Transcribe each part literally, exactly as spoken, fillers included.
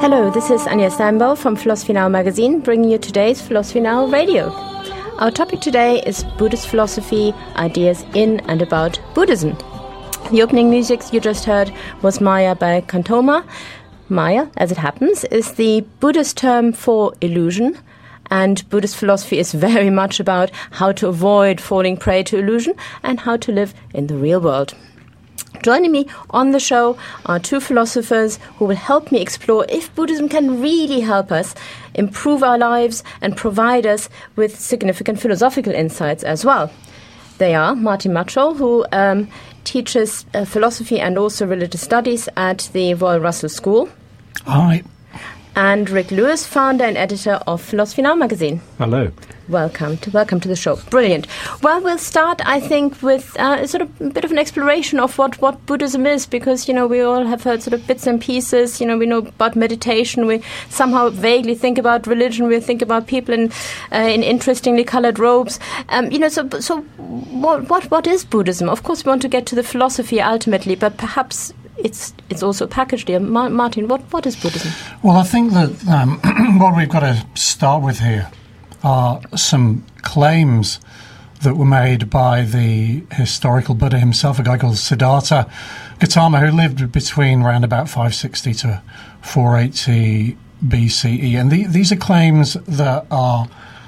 Hello, this is Anja Steinbau from Philosophy Now magazine, bringing you today's Philosophy Now radio. Our topic today is Buddhist philosophy, ideas in and about Buddhism. The opening music you just heard was Maya by Kantoma. Maya, as it happens, is the Buddhist term for illusion, and Buddhist philosophy is very much about how to avoid falling prey to illusion and how to live in the real world. Joining me on the show are two philosophers who will help me explore if Buddhism can really help us improve our lives and provide us with significant philosophical insights as well. They are Martin Matschol, who um, teaches uh, philosophy and also religious studies at the Royal Russell School. Hi. And Rick Lewis, founder and editor of Philosophy Now magazine. Hello. Welcome to welcome to the show. Brilliant. Well, we'll start, I think, with uh, sort of a bit of an exploration of what, what Buddhism is, because, you know, we all have heard sort of bits and pieces. You know, we know about meditation. We somehow vaguely think about religion. We think about people in uh, in interestingly colored robes. Um, you know, so so what what what is Buddhism? Of course, we want to get to the philosophy ultimately, but perhaps it's it's also packaged here. Ma- Martin, what what is Buddhism? Well, I think that um, what we've got to start with here are some claims that were made by the historical Buddha himself, a guy called Siddhartha Gautama, who lived between around about five sixty to four eighty B C E. And the, these are claims that are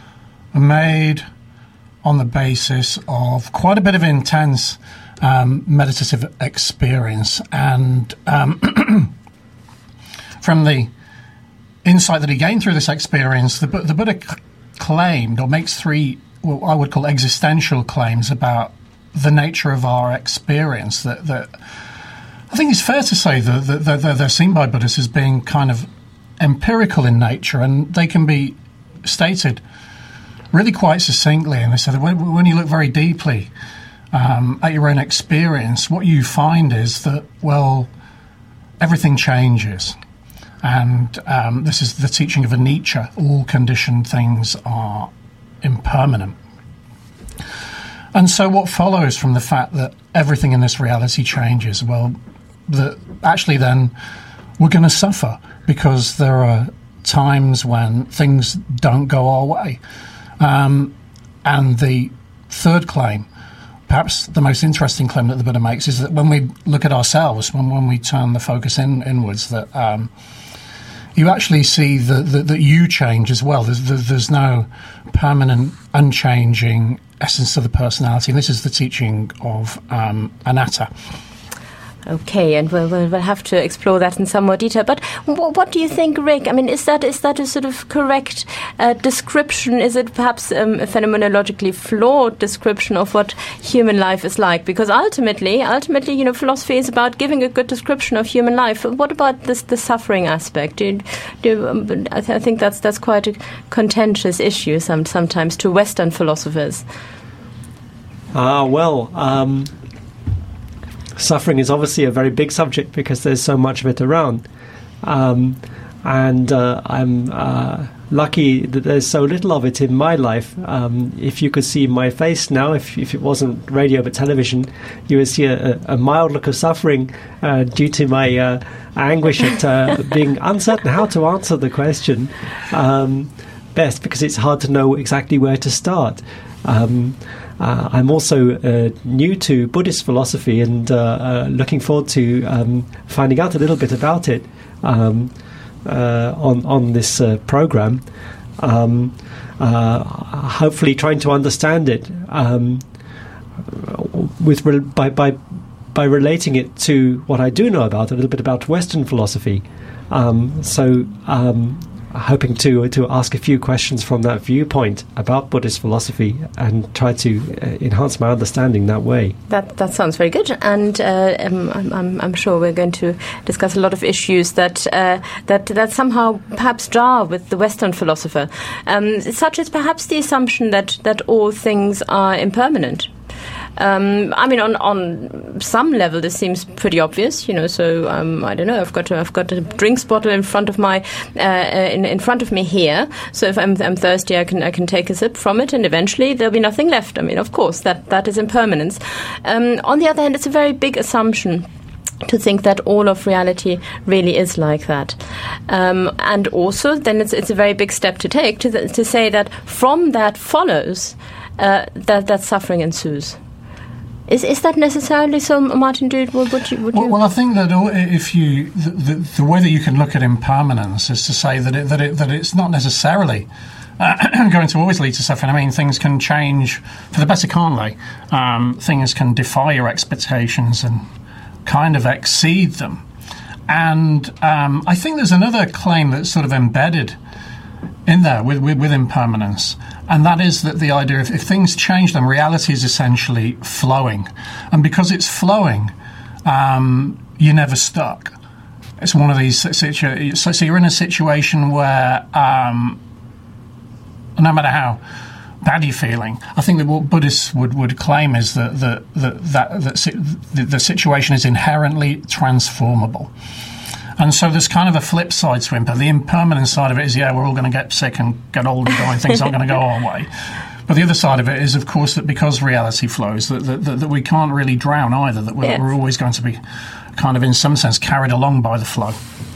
made on the basis of quite a bit of intense um, meditative experience. And um, from the insight that he gained through this experience, the, the Buddha claimed, or makes three, what I would call existential claims about the nature of our experience that, that I think it's fair to say that, that, that they're seen by Buddhists as being kind of empirical in nature, and they can be stated really quite succinctly. And they say that when, when you look very deeply um, at your own experience, what you find is that, well, everything changes. And um, this is the teaching of Anicca. All conditioned things are impermanent. And so what follows from the fact that everything in this reality changes? Well, that actually then we're going to suffer, because there are times when things don't go our way. Um, and the third claim, perhaps the most interesting claim that the Buddha makes, is that when we look at ourselves, when, when we turn the focus in, inwards, that um, you actually see that, that, that you change as well. There's, there's no permanent, unchanging essence of the personality. And this is the teaching of um, Anatta. Okay, and we'll, we'll we'll have to explore that in some more detail. But w- what do you think, Rick? I mean, is that is that a sort of correct uh, description? Is it perhaps um, a phenomenologically flawed description of what human life is like? Because ultimately, ultimately, you know, philosophy is about giving a good description of human life. What about this the suffering aspect? Do, do, um, I, th- I think that's that's quite a contentious issue some, sometimes to Western philosophers. Ah, well. Um Suffering is obviously a very big subject because there's so much of it around. Um, and uh, I'm uh, lucky that there's so little of it in my life. Um, if you could see my face now, if, if it wasn't radio but television, you would see a, a mild look of suffering uh, due to my uh, anguish at uh, being uncertain how to answer the question um, best, because it's hard to know exactly where to start. Um, Uh, I'm also uh, new to Buddhist philosophy and uh, uh, looking forward to um, finding out a little bit about it um, uh, on on this uh, program. Um, uh, hopefully, trying to understand it um, with re- by by by relating it to what I do know about, a little bit about Western philosophy. Um, so. Um, hoping to to ask a few questions from that viewpoint about Buddhist philosophy and try to uh, enhance my understanding that way. That that sounds very good, and uh, um, I'm, I'm sure we're going to discuss a lot of issues that uh, that that somehow perhaps jar with the Western philosopher, um, such as perhaps the assumption that that all things are impermanent. Um, I mean, on, on some level, this seems pretty obvious, you know. So um, I don't know. I've got a, I've got a drinks bottle in front of my uh, in in front of me here. So if I'm I'm thirsty, I can I can take a sip from it, and eventually there'll be nothing left. I mean, of course, that that is impermanence. Um, on the other hand, it's a very big assumption to think that all of reality really is like that. Um, and also, then it's, it's a very big step to take to, th- to say that from that follows uh, that, that suffering ensues. Is is that necessarily so, Martin? Dude, would, would you? Would well, you? well, I think that if you the, the, the way that you can look at impermanence is to say that it, that it, that it's not necessarily uh, going to always lead to suffering. I mean, things can change for the better, can't they? Um, things can defy your expectations and kind of exceed them. And um, I think there's another claim that's sort of embedded in there with, with, with impermanence, and that is that the idea of if things change, then reality is essentially flowing. And because it's flowing, um, you're never stuck. It's one of these situations. So, so you're in a situation where um, no matter how bad you're feeling, I think that what Buddhists would, would claim is that, that, that, that, that the, the situation is inherently transformable. And so there's kind of a flip side to impermanence. The impermanent side of it is, yeah, we're all going to get sick and get old and die and things aren't going to go our way. But the other side of it is, of course, that because reality flows, that that, that, that we can't really drown either, that we're, yes. we're always going to be kind of, in some sense, carried along by the flow.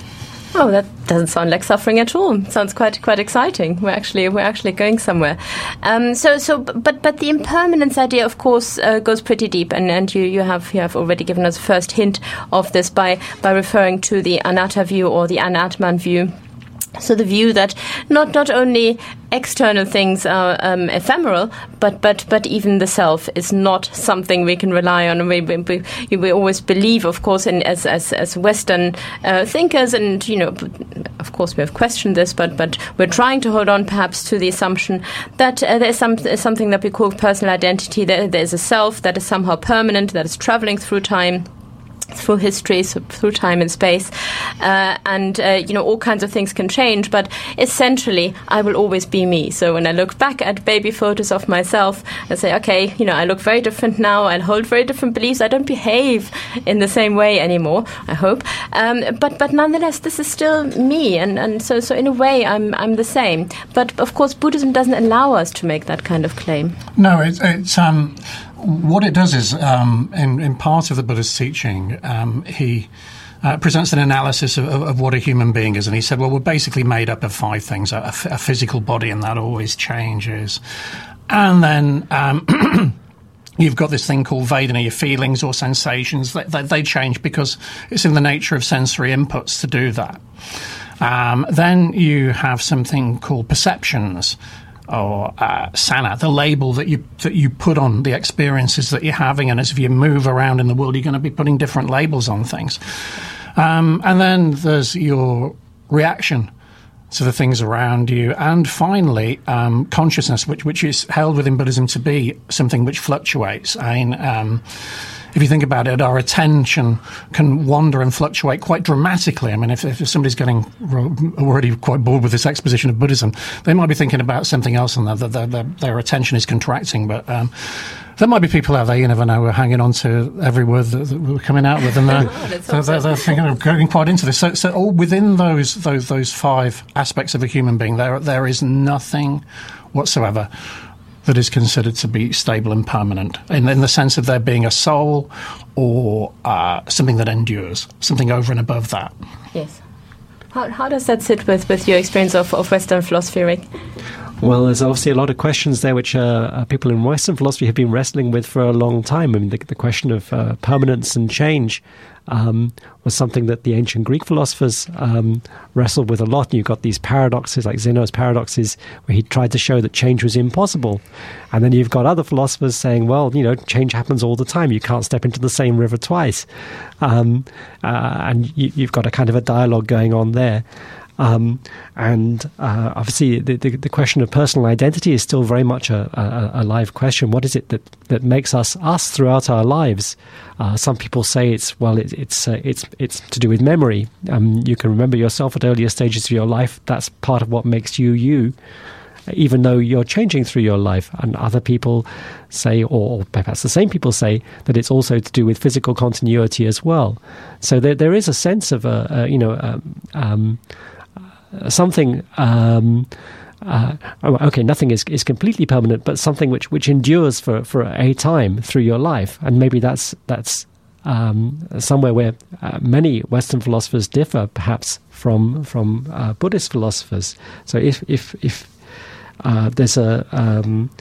Oh, that doesn't sound like suffering at all. Sounds quite quite exciting. We're actually we're actually going somewhere. Um, so so but but the impermanence idea, of course, uh, goes pretty deep, and, and you, you have you have already given us a first hint of this by by referring to the anatta view or the anatman view. So the view that not not only external things are um, ephemeral, but, but but even the self is not something we can rely on. We we, we always believe, of course, in as as, as Western uh, thinkers, and you know, of course, we have questioned this, but but we're trying to hold on, perhaps, to the assumption that uh, there's some something that we call personal identity. There, there's a self that is somehow permanent, that is traveling through time, through history, so through time and space, uh, and uh, you know, all kinds of things can change, but essentially I will always be me. So when I look back at baby photos of myself, I say, okay, you know, I look very different now, I hold very different beliefs, I don't behave in the same way anymore, I hope, um, but but nonetheless this is still me, and, and so so in a way I'm I'm the same. But of course Buddhism doesn't allow us to make that kind of claim. No, it's, it's um what it does is, um, in, in part of the Buddha's teaching, um, he uh, presents an analysis of, of, of what a human being is. And he said, well, we're basically made up of five things, a, a physical body, and that always changes. And then um, you've got this thing called Vedana, your feelings or sensations. They, they, they change because it's in the nature of sensory inputs to do that. Um, then you have something called perceptions, or uh, sana, the label that you that you put on the experiences that you're having, and as if you move around in the world, you're going to be putting different labels on things. Um, and then there's your reaction to the things around you, and finally, um, consciousness, which which is held within Buddhism to be something which fluctuates. I mean, um, if you think about it, our attention can wander and fluctuate quite dramatically. I mean, if, if somebody's getting already quite bored with this exposition of Buddhism, they might be thinking about something else, and their, their, their, their attention is contracting. But um, there might be people out there, you never know, who are hanging on to every word that, that we're coming out with, and they're, they're, they're, they're thinking of going quite into this. So, so all within those, those those five aspects of a human being, there there is nothing whatsoever that is considered to be stable and permanent, in, in the sense of there being a soul or uh, something that endures, something over and above that. Yes. How, how does that sit with, with your experience of, of Western philosophy, Rick? Well, there's obviously a lot of questions there which uh, uh, people in Western philosophy have been wrestling with for a long time. I mean, the, the question of uh, permanence and change um, was something that the ancient Greek philosophers um, wrestled with a lot. And you've got these paradoxes, like Zeno's paradoxes, where he tried to show that change was impossible. And then you've got other philosophers saying, well, you know, change happens all the time. You can't step into the same river twice. Um, uh, and you, you've got a kind of a dialogue going on there. Um, and uh, obviously the, the, the question of personal identity is still very much a, a, a live question. What is it that, that makes us us throughout our lives? Uh, some people say it's well, it, it's uh, it's it's to do with memory. Um, you can remember yourself at earlier stages of your life. That's part of what makes you you, even though you're changing through your life. And other people say, or perhaps the same people say, that it's also to do with physical continuity as well. So there there is a sense of a, a you know. Um, um, something um, uh, okay, nothing is, is completely permanent, but something which, which endures for, for a time through your life, and maybe that's that's um, somewhere where uh, many Western philosophers differ, perhaps from from uh, Buddhist philosophers. So if if if uh, there's a um,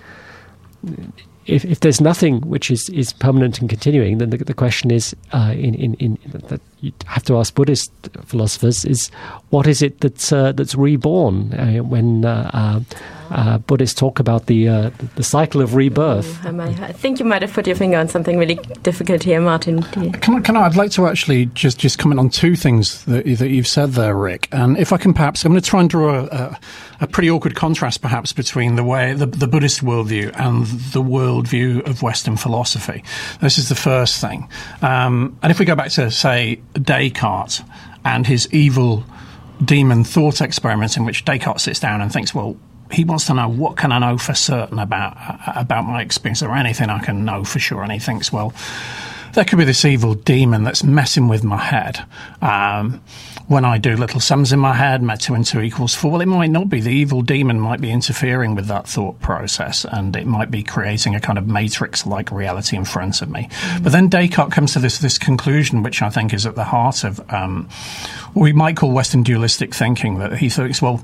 If, if there's nothing which is, is permanent and continuing, then the, the question is, uh, in, in, in that you have to ask Buddhist philosophers, is what is it that's uh, that's reborn? Uh, when uh, uh, uh, Buddhists talk about the uh, the cycle of rebirth. I, might, I think you might have put your finger on something really difficult here, Martin. Can I, can I? I'd like to actually just, just comment on two things that that you've said there, Rick. And if I can, perhaps I'm going to try and draw a, a, a pretty awkward contrast, perhaps, between the way the, the Buddhist worldview and the worldview of Western philosophy. This is the first thing. Um, and if we go back to, say, Descartes and his evil demon thought experiment, in which Descartes sits down and thinks, well, he wants to know, what can I know for certain about about my experience, or anything I can know for sure? And he thinks, well, there could be this evil demon that's messing with my head. Um, when I do little sums in my head, met two and two equals four, well, it might not be. The evil demon might be interfering with that thought process, and it might be creating a kind of matrix-like reality in front of me. Mm-hmm. But then Descartes comes to this this conclusion, which I think is at the heart of um, what we might call Western dualistic thinking, that he thinks, well,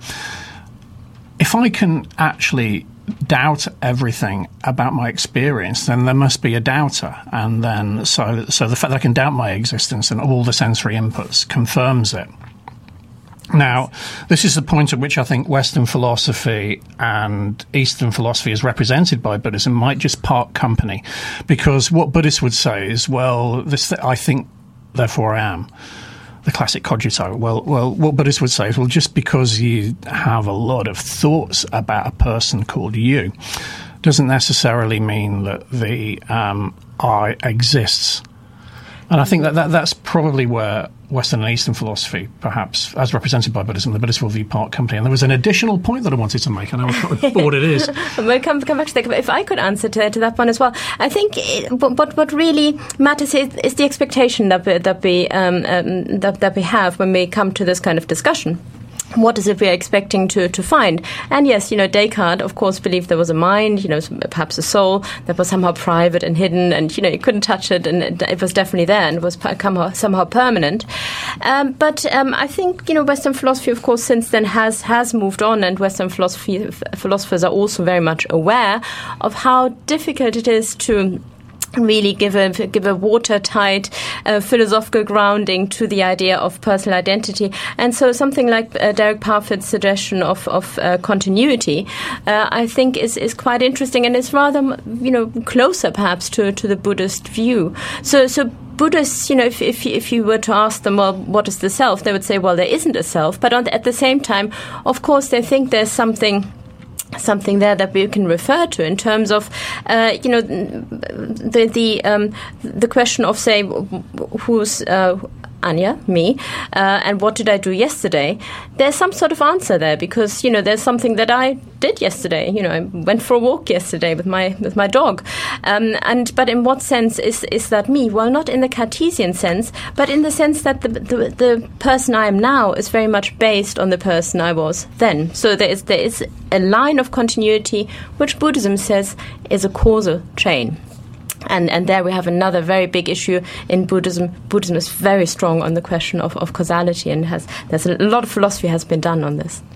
if I can actually doubt everything about my experience, then there must be a doubter. And then, so so the fact that I can doubt my existence and all the sensory inputs confirms it. Now, this is the point at which I think Western philosophy and Eastern philosophy, as represented by Buddhism, might just part company. Because what Buddhists would say is, well, this th- I think, therefore I am. The classic cogito. Well, well, what Buddhists would say is, well, just because you have a lot of thoughts about a person called you doesn't necessarily mean that the um, I exists. And I think that, that that's probably where Western and Eastern philosophy, perhaps, as represented by Buddhism, the Buddhist worldview part company. And there was an additional point that I wanted to make, and I was not what it is. We'll come, come back to that. If I could answer to, to that one as well. I think it, what what really matters is, is the expectation that we, that we um, um, that, that we have when we come to this kind of discussion. What is it we are expecting to, to find? And yes, you know, Descartes, of course, believed there was a mind, you know, perhaps a soul that was somehow private and hidden, and, you know, you couldn't touch it, and it, it was definitely there and was somehow, somehow permanent. Um, but um, I think, you know, Western philosophy, of course, since then has, has moved on, and Western philosophy philosophers are also very much aware of how difficult it is to really give a give a watertight uh, philosophical grounding to the idea of personal identity. And so something like uh, Derek Parfit's suggestion of, of uh, continuity, uh, I think is, is quite interesting, and is rather, you know, closer perhaps to, to the Buddhist view. So so Buddhists, you know, if, if if you were to ask them, well, what is the self? They would say, well, there isn't a self. But on the, at the same time, of course, they think there's something something there that we can refer to in terms of, uh, you know, the the um, the question of, say, who's uh, Anya, me, uh, and what did I do yesterday? There's some sort of answer there, because, you know, there's something that I did yesterday. You know, I went for a walk yesterday with my with my dog, um, and but in what sense is is that me? Well, not in the Cartesian sense, but in the sense that the the, the person I am now is very much based on the person I was then. So there is there is a line of continuity which Buddhism says is a causal chain. And and there we have another very big issue in Buddhism. Buddhism is very strong on the question of, of causality, and has there's a lot of philosophy has been done on this.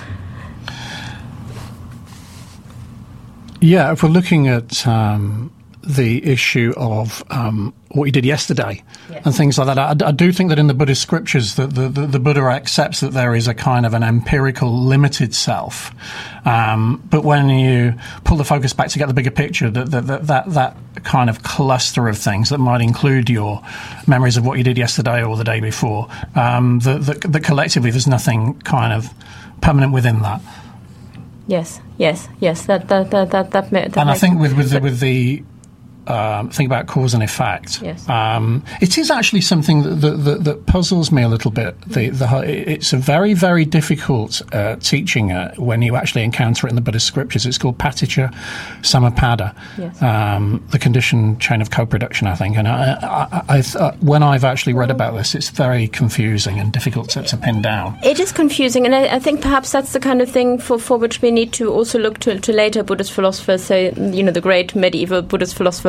Yeah, if we're looking at um, the issue of um, what you did yesterday, yes, and things like that, I, I do think that in the Buddhist scriptures that the, the, the Buddha accepts that there is a kind of an empirical, limited self. Um, but when you pull the focus back to get the bigger picture, that that, that that that kind of cluster of things that might include your memories of what you did yesterday or the day before, um, that, that, that collectively there's nothing kind of permanent within that. Yes, yes, yes. That that that that. that, that and I think with with the, with the Um, think about cause and effect. Yes. Um, it is actually something that, that, that, that puzzles me a little bit. The, the, it's a very, very difficult uh, teaching uh, when you actually encounter it in the Buddhist scriptures. It's called Paticca Samuppada, yes, um, the conditioned chain of co-production, I think. And I, I, I, uh, when I've actually read about this, it's very confusing and difficult to, to pin down. It is confusing, and I, I think perhaps that's the kind of thing for, for which we need to also look to, to later Buddhist philosophers, say, you know, the great medieval Buddhist philosopher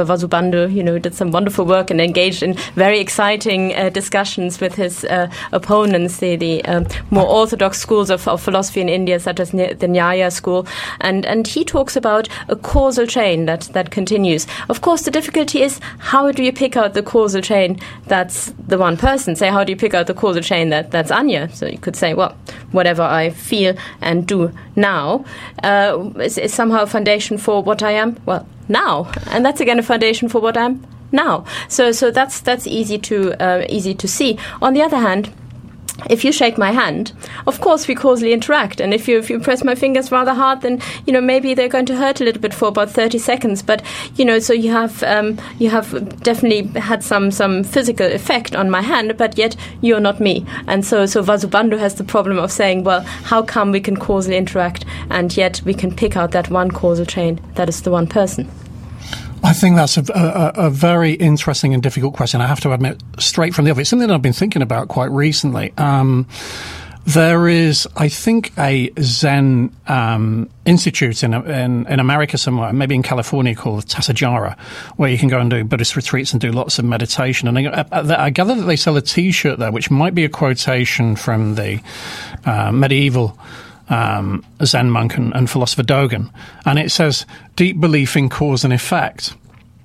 Vasubandhu, you know, did some wonderful work and engaged in very exciting uh, discussions with his uh, opponents, the, the um, more orthodox schools of, of philosophy in India, such as the Nyaya school. And, and he talks about a causal chain that, that continues. Of course, the difficulty is, how do you pick out the causal chain that's the one person? Say, how do you pick out the causal chain that, that's Anya? So you could say, well, whatever I feel and do now uh, is, is somehow a foundation for what I am, well, now. And that's again a foundation for what I'm now. So so that's that's easy to uh, easy to see. On the other hand, if you shake my hand, of course we causally interact. And if you if you press my fingers rather hard, then, you know, maybe they're going to hurt a little bit for about thirty seconds. But, you know, so you have um, you have definitely had some some physical effect on my hand, but yet you're not me. And so so Vasubandhu has the problem of saying, well, how come we can causally interact and yet we can pick out that one causal chain that is the one person? I think that's a, a, a very interesting and difficult question. I have to admit, straight from the off, it's something that I've been thinking about quite recently. Um, there is, I think, a Zen um, institute in, in in America somewhere, maybe in California, called Tasajara, where you can go and do Buddhist retreats and do lots of meditation. And I, I gather that they sell a T-shirt there, which might be a quotation from the uh, medieval Um, Zen monk and, and philosopher Dogen, and it says deep belief in cause and effect.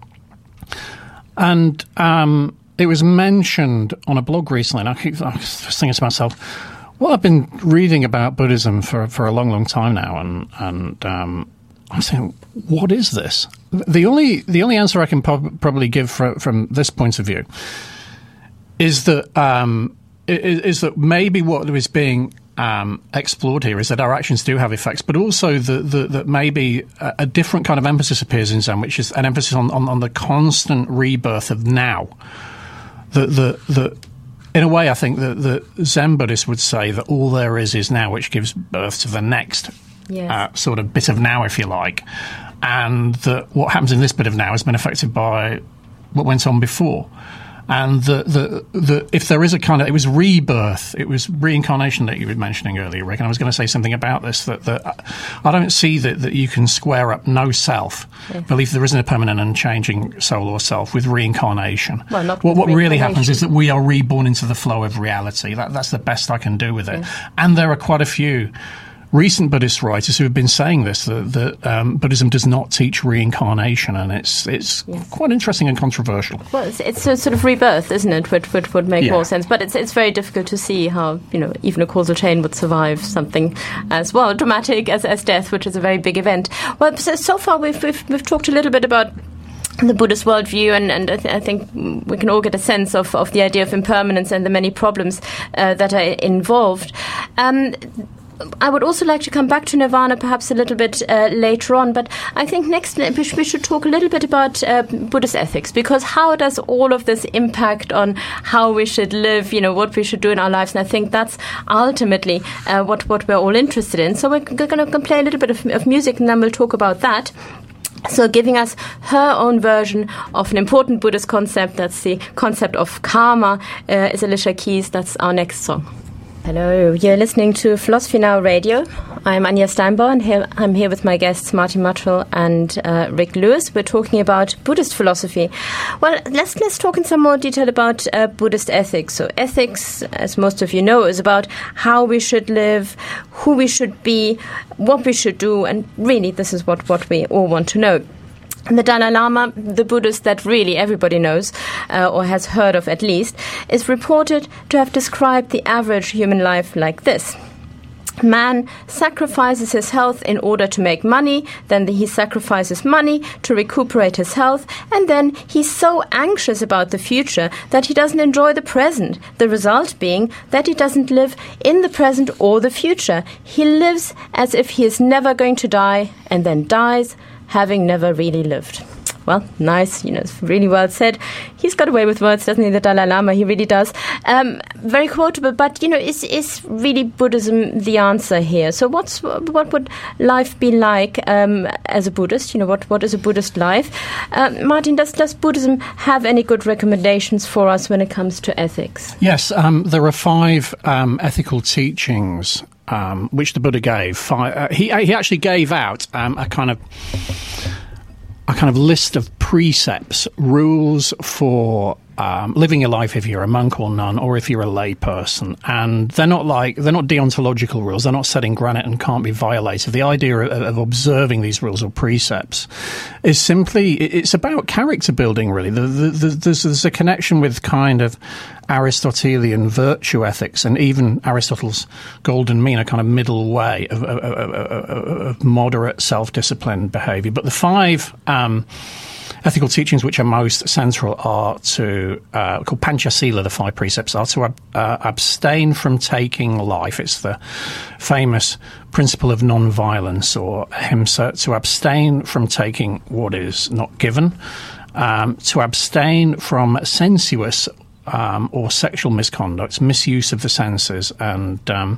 And um, it was mentioned on a blog recently, and I keep I was thinking to myself, well, I've been reading about Buddhism for for a long, long time now, and and um, I'm saying, what is this? The only the only answer I can po- probably give for, from this point of view is that um, is, is that maybe what is being Um, explored here is that our actions do have effects, but also that, that, that maybe a, a different kind of emphasis appears in Zen, which is an emphasis on, on, on the constant rebirth of now. That, that, that, in a way, I think that the Zen Buddhists would say that all there is is now, which gives birth to the next yes. uh, sort of bit of now, if you like, and that what happens in this bit of now has been affected by what went on before. And the, the, the, if there is a kind of, it was rebirth, it was reincarnation that you were mentioning earlier, Rick, and I was going to say something about this, that, that I don't see that, that you can square up no self, yeah. belief there isn't a permanent and changing soul or self, with reincarnation. Well, not what with what really happens is that we are reborn into the flow of reality. That, that's the best I can do with it. Yeah. And there are quite a few recent Buddhist writers who have been saying this, that, that um, Buddhism does not teach reincarnation, and it's it's yes. quite interesting and controversial. Well, it's, it's a sort of rebirth, isn't it, which, which would make yeah. more sense. But it's it's very difficult to see how, you know, even a causal chain would survive something as well dramatic as, as death, which is a very big event. Well, so, so far we've, we've we've talked a little bit about the Buddhist worldview, and, and I, th- I think we can all get a sense of, of the idea of impermanence and the many problems uh, that are involved. Um, I would also like to come back to Nirvana perhaps a little bit uh, later on, but I think next we should talk a little bit about uh, Buddhist ethics, because how does all of this impact on how we should live, you know, what we should do in our lives? And I think that's ultimately uh, what, what we're all interested in. So we're going to play a little bit of, of music, and then we'll talk about that. So giving us her own version of an important Buddhist concept, that's the concept of karma, uh, is Alicia Keys. That's our next song. Hello, you're listening to Philosophy Now Radio. I'm Anja Steinbauer, and here, I'm here with my guests Martin Luttrell and uh, Rick Lewis. We're talking about Buddhist philosophy. Well, let's let's talk in some more detail about uh, Buddhist ethics. So ethics, as most of you know, is about how we should live, who we should be, what we should do, and really this is what, what we all want to know. And the Dalai Lama, the Buddhist that really everybody knows, uh, or has heard of at least, is reported to have described the average human life like this. Man sacrifices his health in order to make money, then he sacrifices money to recuperate his health, and then he's so anxious about the future that he doesn't enjoy the present, the result being that he doesn't live in the present or the future. He lives as if he is never going to die, and then dies, having never really lived. Well, nice, you know, it's really well said. He's got away with words, doesn't he, the Dalai Lama? He really does. Um, very quotable, but, you know, is is really Buddhism the answer here? So what's what would life be like um, as a Buddhist? You know, what, what is a Buddhist life? Uh, Martin, does, does Buddhism have any good recommendations for us when it comes to ethics? Yes, um, there are five um, ethical teachings Um, which the Buddha gave. Five, uh, he he actually gave out um, a kind of a kind of list of precepts, rules for um, living your life if you're a monk or nun, or if you're a lay person. And they're not like they're not deontological rules. They're not set in granite and can't be violated. The idea of, of observing these rules or precepts is simply it's about character building. Really, the, the, the, there's, there's a connection with kind of Aristotelian virtue ethics, and even Aristotle's golden mean, a kind of middle way of, of, of, of moderate self-disciplined behaviour. But the five um, ethical teachings which are most central are to, uh, called Panchasila, the five precepts, are to ab- uh, abstain from taking life. It's the famous principle of non-violence, or ahimsa, to abstain from taking what is not given, um, to abstain from sensuous Um, or sexual misconduct, misuse of the senses, and um,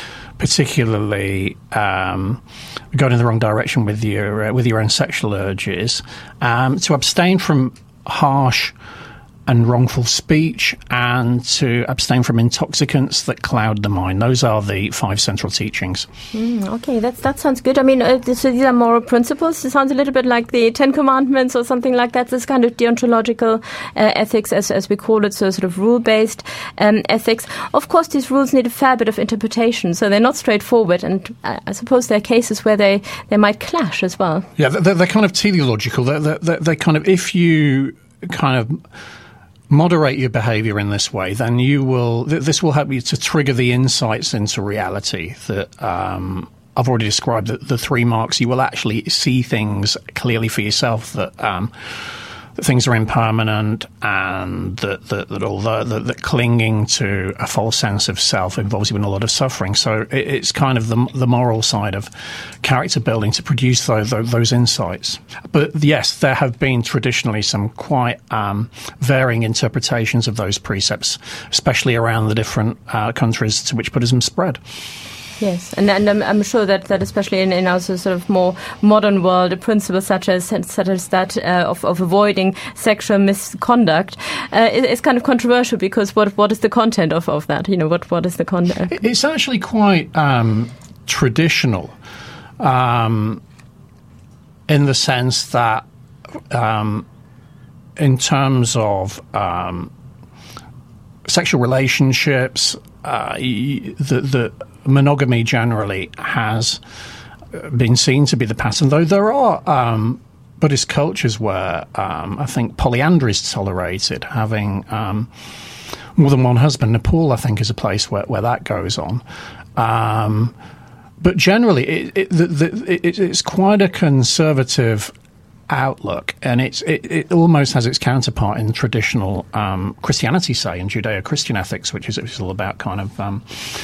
particularly um, going in the wrong direction with your uh, with your own sexual urges, um, to abstain from harsh and wrongful speech, and to abstain from intoxicants that cloud the mind. Those are the five central teachings. Mm, okay, that's, that sounds good. I mean, uh, this, so these are moral principles. It sounds a little bit like the Ten Commandments or something like that. This kind of deontological uh, ethics, as, as we call it, so sort of rule-based um, ethics. Of course, these rules need a fair bit of interpretation, so they're not straightforward, and uh, I suppose there are cases where they, they might clash as well. Yeah, they're, they're kind of teleological. They're, they're, they're kind of, if you kind of moderate your behaviour in this way, then you will. Th- this will help you to trigger the insights into reality that um, I've already described. The, the three marks. You will actually see things clearly for yourself. That, um, that things are impermanent, and that that, that although that, that clinging to a false sense of self involves you in a lot of suffering. So it, it's kind of the the moral side of character building to produce those, those insights. But yes, there have been traditionally some quite um, varying interpretations of those precepts, especially around the different uh, countries to which Buddhism spread. Yes, and, and I'm, I'm sure that, that especially in, in our sort of more modern world, a principle such as such as that uh, of, of avoiding sexual misconduct uh, is, is kind of controversial, because what what is the content of, of that? You know, what, what is the content? It's actually quite um, traditional, um, in the sense that um, in terms of um, sexual relationships, uh, the the monogamy generally has been seen to be the pattern, though there are um, Buddhist cultures where um, I think polyandry is tolerated, having um, more than one husband. Nepal, I think, is a place where, where that goes on. Um, but generally, it, it, the, the, it, it's quite a conservative outlook, and it's it, it almost has its counterpart in traditional um, Christianity, say, in Judeo-Christian ethics, which is, which is all about kind of um,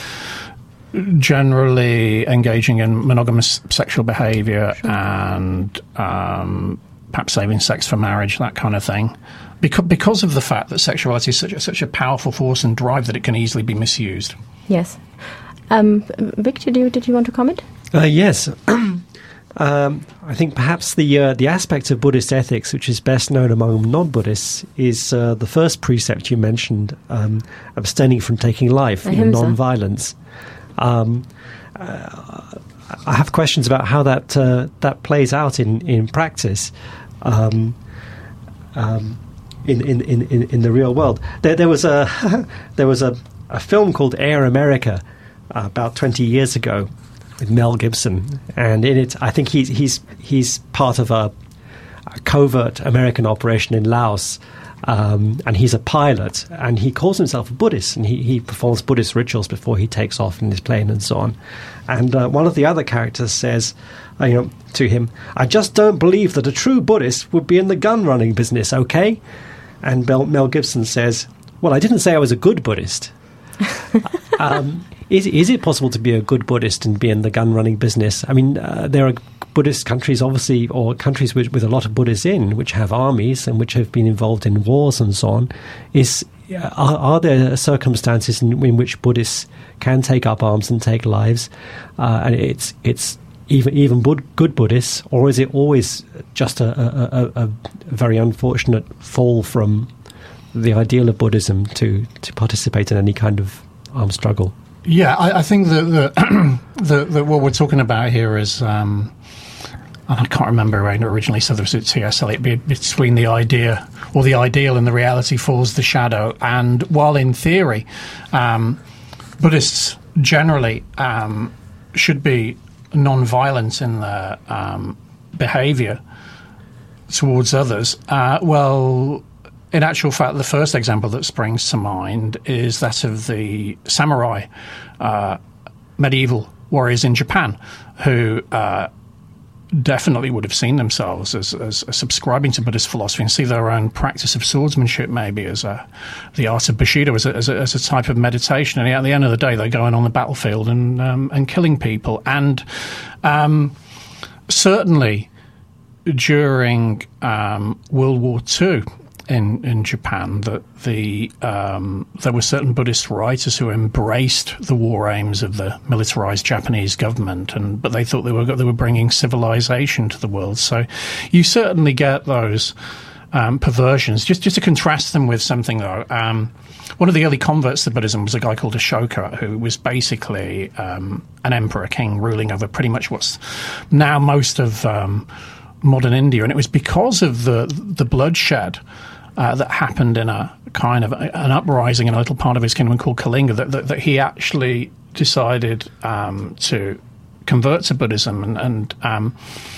generally engaging in monogamous sexual behaviour, sure, and um, perhaps saving sex for marriage, that kind of thing, because because of the fact that sexuality is such a, such a powerful force and drive that it can easily be misused. Yes. Um, Vic, did you, did you want to comment? Uh, yes. Um, I think perhaps the uh, the aspect of Buddhist ethics which is best known among non-Buddhists is uh, the first precept you mentioned, um, abstaining from taking life, in non-violence. Um, uh, I have questions about how that uh, that plays out in in practice, um, um, in, in, in, in the real world. There, there was a there was a, a film called Air America uh, about twenty years ago with Mel Gibson, and in it, I think he's he's he's part of a, a covert American operation in Laos. Um, and he's a pilot, and he calls himself a Buddhist, and he, he performs Buddhist rituals before he takes off in his plane and so on. And uh, one of the other characters says, uh, you know, to him, "I just don't believe that a true Buddhist would be in the gun-running business, okay?" And Mel, Mel Gibson says, "Well, I didn't say I was a good Buddhist." um, is, is it possible to be a good Buddhist and be in the gun-running business? I mean, uh, there are Buddhist countries, obviously, or countries with, with a lot of Buddhists in, which have armies and which have been involved in wars and so on. Is are, are there circumstances in, in which Buddhists can take up arms and take lives, uh, and it's it's even even Bud, good Buddhists, or is it always just a, a, a, a very unfortunate fall from the ideal of Buddhism to, to participate in any kind of armed struggle? Yeah, I, I think that the, the, the what we're talking about here is um, and I can't remember who originally said this was T S Eliot, between the idea or the ideal and the reality falls the shadow. And while in theory, um, Buddhists generally um, should be non-violent in their um, behaviour towards others, uh, well, in actual fact, the first example that springs to mind is that of the samurai, uh, medieval warriors in Japan, who uh, definitely would have seen themselves as, as, as subscribing to Buddhist philosophy and see their own practice of swordsmanship maybe as a, the art of Bushido as a, as, a, as a type of meditation. And at the end of the day, they're going on the battlefield and, um, and killing people. And um, certainly during um, World War Two, In, in Japan, that the um, there were certain Buddhist writers who embraced the war aims of the militarized Japanese government, and but they thought they were they were bringing civilization to the world. So you certainly get those um, perversions. Just just to contrast them with something though, um, one of the early converts to Buddhism was a guy called Ashoka, who was basically um, an emperor, king ruling over pretty much what's now most of um, modern India, and it was because of the the bloodshed Uh, that happened in a kind of a, an uprising in a little part of his kingdom called Kalinga that, that, that he actually decided um, to convert to Buddhism and, and um,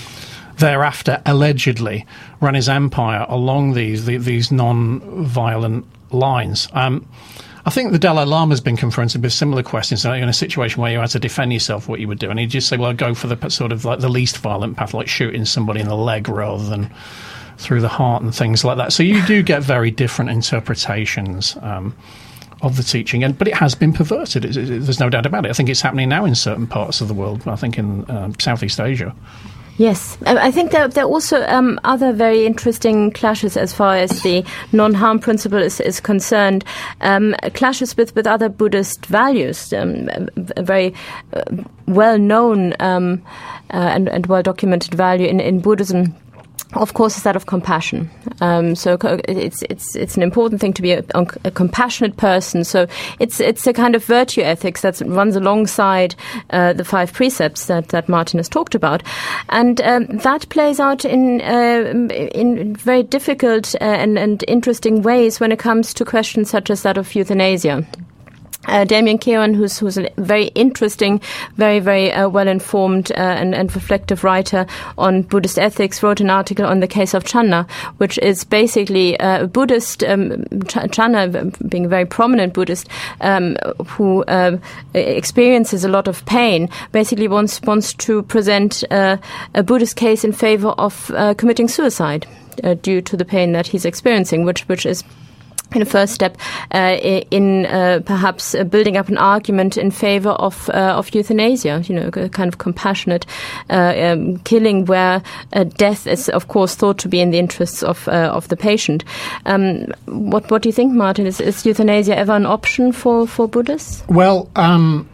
thereafter allegedly run his empire along these the, these non-violent lines. Um, I think the Dalai Lama has been confronted with similar questions. So in a situation where you had to defend yourself, what you would do, and he'd just say, "Well, I'd go for the sort of like the least violent path, like shooting somebody in the leg rather than through the heart and things like that." So you do get very different interpretations um, of the teaching, and but it has been perverted. It, it, there's no doubt about it. I think it's happening now in certain parts of the world. I think in uh, Southeast Asia. Yes, I think there, there are also um, other very interesting clashes as far as the non-harm principle is, is concerned. Um, clashes with, with other Buddhist values, um, a very uh, well-known um, uh, and, and well-documented value in, in Buddhism, of course, is that of compassion. Um, so it's it's it's an important thing to be a, a compassionate person. So it's it's a kind of virtue ethics that runs alongside uh, the five precepts that, that Martin has talked about, and um, that plays out in uh, in very difficult uh, and and interesting ways when it comes to questions such as that of euthanasia. Uh, Damien Keown, who's, who's a very interesting, very, very uh, well-informed uh, and, and reflective writer on Buddhist ethics, wrote an article on the case of Channa, which is basically uh, a Buddhist, um, Ch- Channa being a very prominent Buddhist, um, who uh, experiences a lot of pain, basically wants, wants to present uh, a Buddhist case in favor of uh, committing suicide uh, due to the pain that he's experiencing, which, which is in a first step, uh, in uh, perhaps uh, building up an argument in favor of uh, of euthanasia, you know, a kind of compassionate uh, um, killing where uh, death is, of course, thought to be in the interests of uh, of the patient. Um, what what do you think, Martin? Is, is euthanasia ever an option for, for Buddhists? Well, um,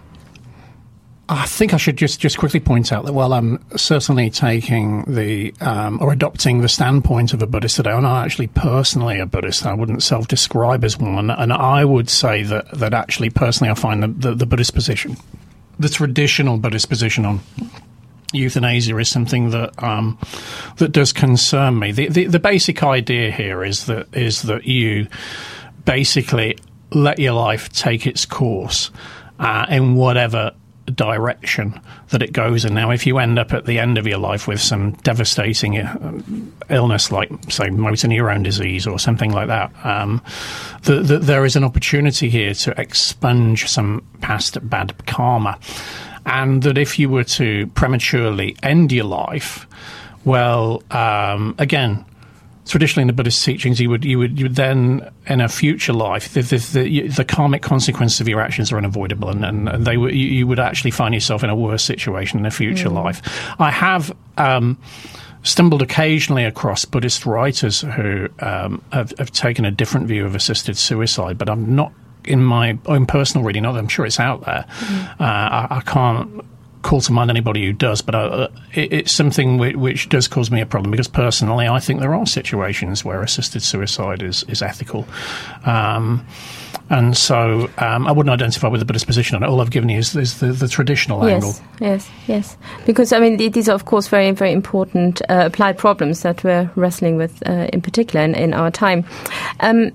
I think I should just, just quickly point out that while I'm certainly taking the um, or adopting the standpoint of a Buddhist today, I'm not actually personally a Buddhist. I wouldn't self-describe as one, and I would say that, that actually personally I find the, the, the Buddhist position, the traditional Buddhist position on euthanasia is something that um, that does concern me. The, the the basic idea here is that is that you basically let your life take its course uh, in whatever direction that it goes in. Now, if you end up at the end of your life with some devastating uh, illness like, say, motor neurone disease or something like that, um, the, the, there is an opportunity here to expunge some past bad karma. And that if you were to prematurely end your life, well, um, again, traditionally in the Buddhist teachings, you would you would you would then in a future life the the, the, the karmic consequences of your actions are unavoidable, and, and they would you, you would actually find yourself in a worse situation in a future mm. life. I have um, stumbled occasionally across Buddhist writers who um, have, have taken a different view of assisted suicide, but I'm not in my own personal reading of them. I'm sure it's out there. Mm. Uh, I, I can't call to mind anybody who does, but uh, it, it's something which, which does cause me a problem, because personally I think there are situations where assisted suicide is, is ethical. Um, and so um, I wouldn't identify with the Buddhist position on it. All I've given you is, is the, the traditional yes, angle. Yes, yes. Because, I mean, these are, of course, very, very important uh, applied problems that we're wrestling with uh, in particular in, in our time. Um,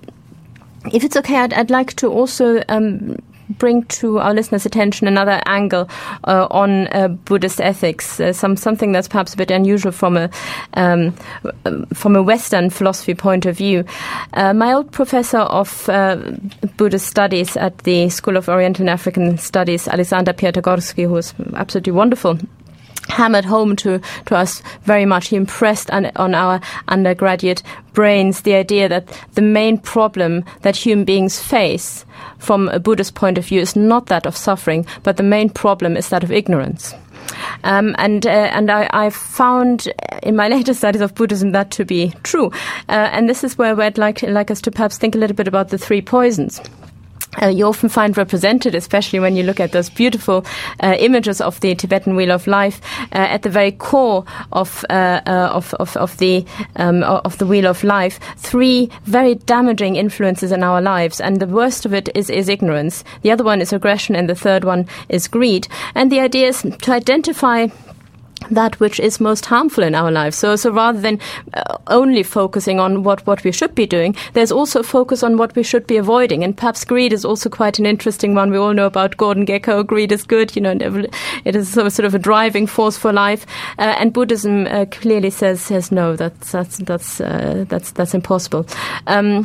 if it's okay, I'd, I'd like to also Um, bring to our listeners' attention another angle uh, on uh, Buddhist ethics, uh, some something that's perhaps a bit unusual from a um, from a Western philosophy point of view. Uh, my old professor of uh, Buddhist studies at the School of Oriental and African Studies, Alexander Piatigorsky, who was absolutely wonderful, hammered home to, to us very much. He impressed on, on our undergraduate brains the idea that the main problem that human beings face from a Buddhist point of view is not that of suffering, but the main problem is that of ignorance. Um, and uh, and I, I found in my later studies of Buddhism that to be true. Uh, and this is where I'd like, like us to perhaps think a little bit about the three poisons. Uh, you often find represented, especially when you look at those beautiful uh, images of the Tibetan Wheel of Life, uh, at the very core of uh, uh, of, of of the um, of the Wheel of Life, three very damaging influences in our lives, and the worst of it is is ignorance. The other one is aggression, and the third one is greed. And the idea is to identify that which is most harmful in our lives. So, so rather than uh, only focusing on what, what we should be doing, there's also a focus on what we should be avoiding. And perhaps greed is also quite an interesting one. We all know about Gordon Gekko. Greed is good, you know, and it is sort of a driving force for life. Uh, and Buddhism uh, clearly says, says no, that's that's that's uh, that's that's impossible. Um,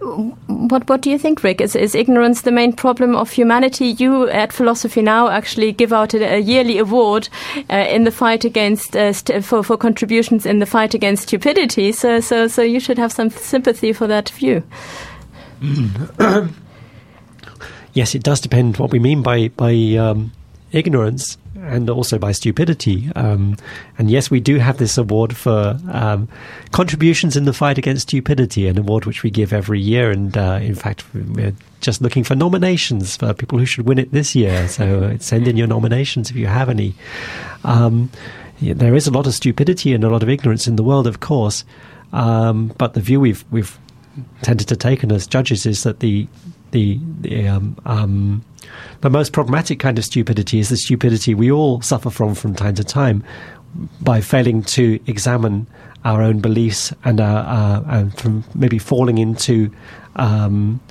what what do you think, Rick? Is is ignorance the main problem of humanity? You at Philosophy Now actually give out a, a yearly award uh, in the fight against uh, st- for for contributions in the fight against stupidity. So so so you should have some sympathy for that view. Mm. Yes, it does depend what we mean by by um, ignorance and also by stupidity. Um, and yes, we do have this award for um, contributions in the fight against stupidity, an award which we give every year. And uh, in fact, we're just looking for nominations for people who should win it this year. So send in your nominations if you have any. Um, yeah, there is a lot of stupidity and a lot of ignorance in the world, of course. Um, but the view we've we've tended to take as judges is that the the the um, um, the most problematic kind of stupidity is the stupidity we all suffer from from time to time, by failing to examine our own beliefs and our, uh, and from maybe falling into um,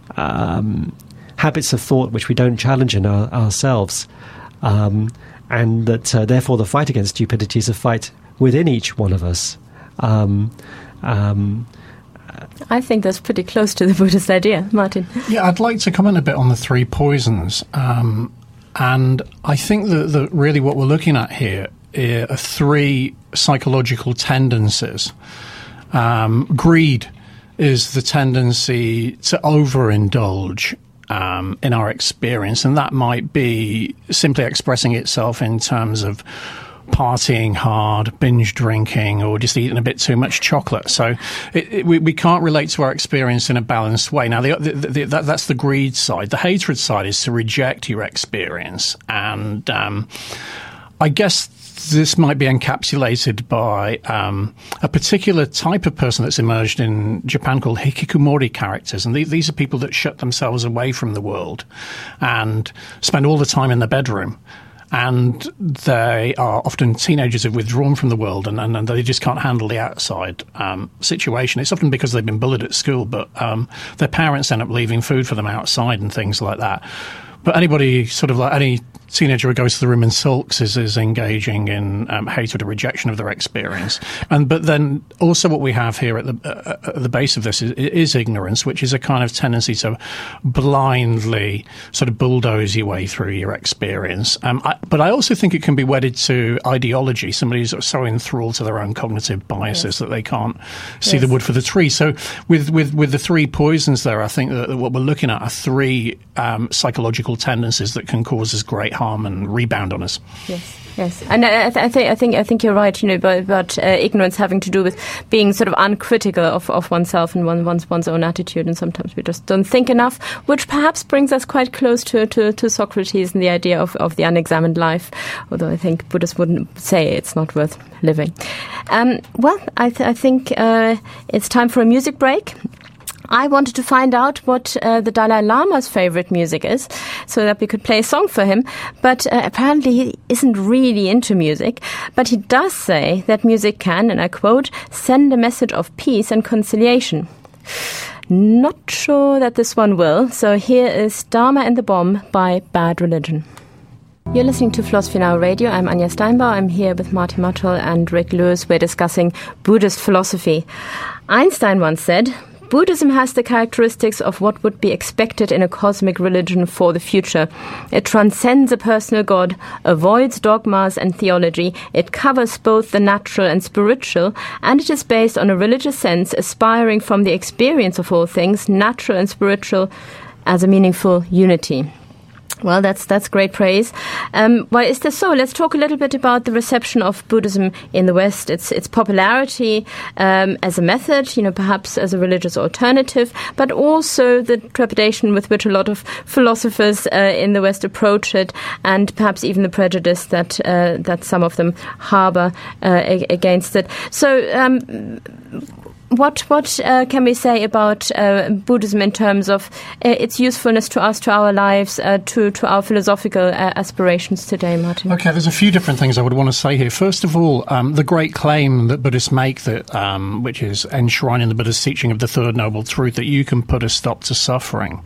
um, habits of thought which we don't challenge in our, ourselves, um, and that uh, therefore the fight against stupidity is a fight within each one of us. Um, um, I think that's pretty close to the Buddhist idea. Martin? Yeah, I'd like to comment a bit on the three poisons. Um, and I think that, that really what we're looking at here are three psychological tendencies. Um, greed is the tendency to overindulge um, in our experience, and that might be simply expressing itself in terms of partying hard, binge drinking, or just eating a bit too much chocolate. So it, it, we, we can't relate to our experience in a balanced way. Now, the, the, the, that, that's the greed side. The hatred side is to reject your experience. And um, I guess this might be encapsulated by um, a particular type of person that's emerged in Japan called hikikomori characters. And th- these are people that shut themselves away from the world and spend all the time in the bedroom. And they are often teenagers who've withdrawn from the world, and, and, and they just can't handle the outside um, situation. It's often because they've been bullied at school, but um, their parents end up leaving food for them outside and things like that. But anybody, sort of like any teenager who goes to the room and sulks is, is engaging in um, hatred or rejection of their experience. And but then also what we have here at the uh, at the base of this is, is ignorance, which is a kind of tendency to blindly sort of bulldoze your way through your experience. Um, I, but I also think it can be wedded to ideology. Somebody who's so enthralled to their own cognitive biases yes. that they can't see yes. the wood for the tree. So with, with, with the three poisons there, I think that what we're looking at are three um, psychological tendencies that can cause us great harm and rebound on us. Yes. Yes, and I, th- I think I think I think you're right. You know, about, about uh, ignorance having to do with being sort of uncritical of, of oneself and one, one's one's own attitude, and sometimes we just don't think enough, which perhaps brings us quite close to, to, to Socrates and the idea of, of the unexamined life. Although I think Buddhists wouldn't say it's not worth living. Um, well, I, th- I think uh, it's time for a music break. I wanted to find out what uh, the Dalai Lama's favorite music is so that we could play a song for him. But uh, apparently he isn't really into music. But he does say that music can, and I quote, send a message of peace and conciliation. Not sure that this one will. So here is Dharma and the Bomb by Bad Religion. You're listening to Philosophy Now Radio. I'm Anja Steinbauer. I'm here with Martin Mottl and Rick Lewis. We're discussing Buddhist philosophy. Einstein once said, Buddhism has the characteristics of what would be expected in a cosmic religion for the future. It transcends a personal God, avoids dogmas and theology. It covers both the natural and spiritual, and it is based on a religious sense aspiring from the experience of all things, natural and spiritual, as a meaningful unity. Well, that's that's great praise. Um, why is this so? Let's talk a little bit about the reception of Buddhism in the West. Its its popularity um, as a method, you know, perhaps as a religious alternative, but also the trepidation with which a lot of philosophers uh, in the West approach it, and perhaps even the prejudice that uh, that some of them harbour uh, against it. So. Um, What what uh, can we say about uh, Buddhism in terms of uh, its usefulness to us, to our lives, uh, to to our philosophical uh, aspirations today, Martin? Okay, there's a few different things I would want to say here. First of all, um, the great claim that Buddhists make, that um, which is enshrined in the Buddhist teaching of the Third Noble Truth, that you can put a stop to suffering.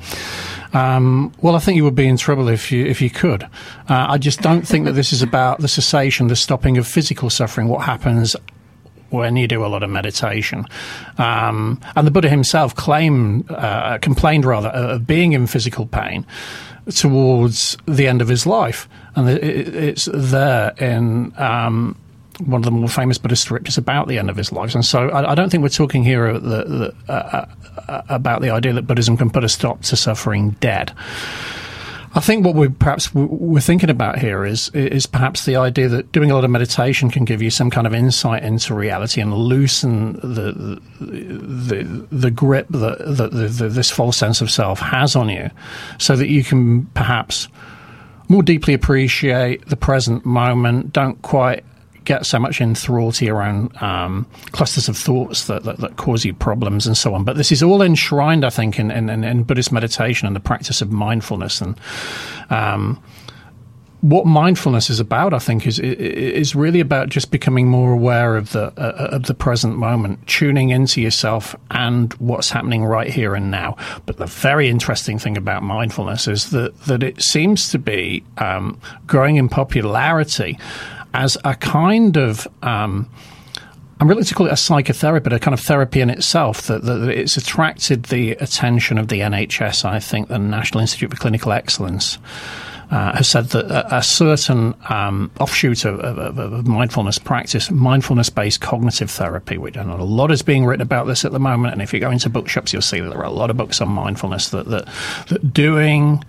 Um, well, I think you would be in trouble if you if you could. Uh, I just don't think that this is about the cessation, the stopping of physical suffering. What happens when you do a lot of meditation. Um, and the Buddha himself claimed, uh, complained rather, of being in physical pain towards the end of his life. And it, it's there in um, one of the more famous Buddhist scriptures about the end of his life. And so I, I don't think we're talking here the, the, uh, uh, about the idea that Buddhism can put a stop to suffering dead. I think what we perhaps we're thinking about here is is perhaps the idea that doing a lot of meditation can give you some kind of insight into reality and loosen the the the grip that, that the, the, this false sense of self has on you, so that you can perhaps more deeply appreciate the present moment. Don't quite get so much enthralty around um, clusters of thoughts that, that, that cause you problems and so on. But this is all enshrined, I think, in, in, in Buddhist meditation and the practice of mindfulness. And um, what mindfulness is about, I think, is is really about just becoming more aware of the uh, of the present moment, tuning into yourself and what's happening right here and now. But the very interesting thing about mindfulness is that that it seems to be um, growing in popularity as a kind of, um, I'm reluctant to call it a psychotherapy, but a kind of therapy in itself, that, that it's attracted the attention of the N H S. I think the National Institute for Clinical Excellence uh, has said that a, a certain um, offshoot of, of, of mindfulness practice, mindfulness-based cognitive therapy, which I know a lot is being written about this at the moment, and if you go into bookshops, you'll see that there are a lot of books on mindfulness, that, that, that doing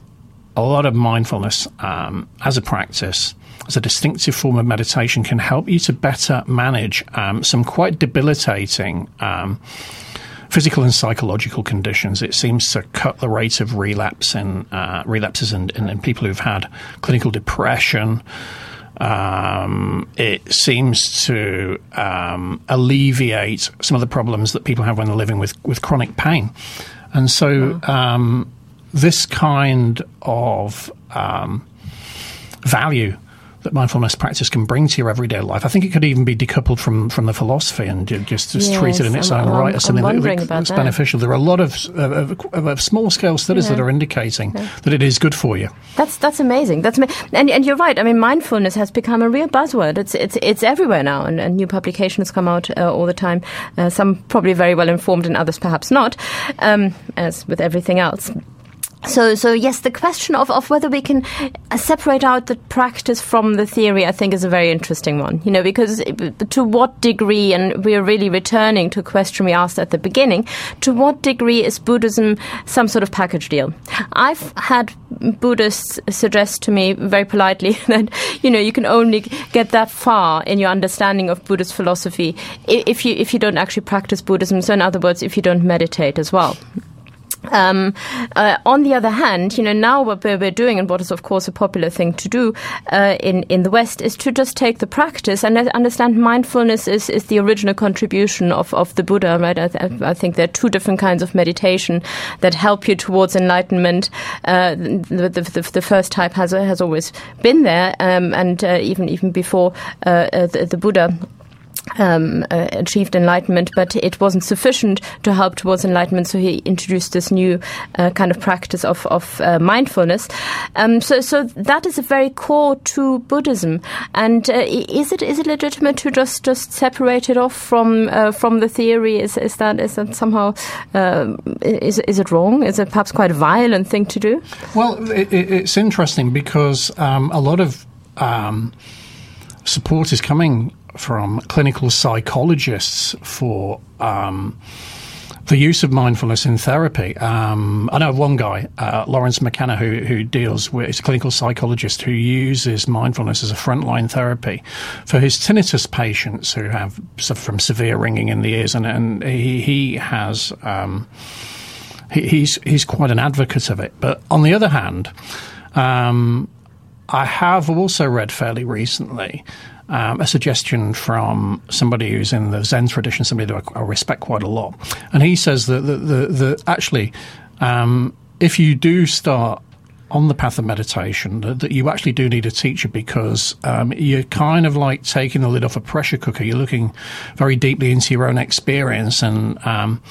a lot of mindfulness um, as a practice, as a distinctive form of meditation, can help you to better manage um, some quite debilitating um, physical and psychological conditions. It seems to cut the rate of relapse in, uh, relapses in, in, in people who've had clinical depression. Um, it seems to um, alleviate some of the problems that people have when they're living with, with chronic pain. And so um, this kind of um, value that mindfulness practice can bring to your everyday life, I think it could even be decoupled from, from the philosophy and just, just yes, treated in its I'm, own I'm, right as something that, that's that. beneficial. There are a lot of, of, of, of small-scale studies yeah. that are indicating yeah. that it is good for you. That's that's amazing. That's and and you're right. I mean, mindfulness has become a real buzzword. It's it's it's everywhere now, and, and new publications come out uh, all the time. Uh, some probably very well informed, and others perhaps not, um, as with everything else. So, so yes, the question of, of whether we can separate out the practice from the theory, I think, is a very interesting one. You know, because to what degree, and we're really returning to a question we asked at the beginning, to what degree is Buddhism some sort of package deal? I've had Buddhists suggest to me very politely that, you know, you can only get that far in your understanding of Buddhist philosophy if you if you don't actually practice Buddhism. So, in other words, if you don't meditate as well. Um, uh, on the other hand, you know, now what we're, we're doing, and what is of course a popular thing to do uh, in in the West, is to just take the practice and understand mindfulness is, is the original contribution of, of the Buddha, right? I, th- I think there are two different kinds of meditation that help you towards enlightenment. Uh, the, the, the, the first type has has always been there, um, and uh, even even before uh, uh, the, the Buddha. Um, uh, achieved enlightenment, but it wasn't sufficient to help towards enlightenment, so he introduced this new uh, kind of practice of, of uh, mindfulness. Um, so, so that is a very core to Buddhism. And uh, is it is it legitimate to just, just separate it off from uh, from the theory? Is is that is that somehow uh, is is it wrong? Is it perhaps quite a violent thing to do? Well, it, it's interesting because um, a lot of um, support is coming from clinical psychologists for um, the use of mindfulness in therapy. Um, I know of one guy, uh, Lawrence McKenna, who, who deals with, is a clinical psychologist who uses mindfulness as a frontline therapy for his tinnitus patients who have suffer from severe ringing in the ears, and, and he, he has um, he, he's he's quite an advocate of it. But on the other hand, um, I have also read fairly recently Um, a suggestion from somebody who's in the Zen tradition, somebody that I, I respect quite a lot. And he says that, that, that, that actually, um, if you do start on the path of meditation, that, that you actually do need a teacher, because um, you're kind of like taking the lid off a pressure cooker. You're looking very deeply into your own experience, and um,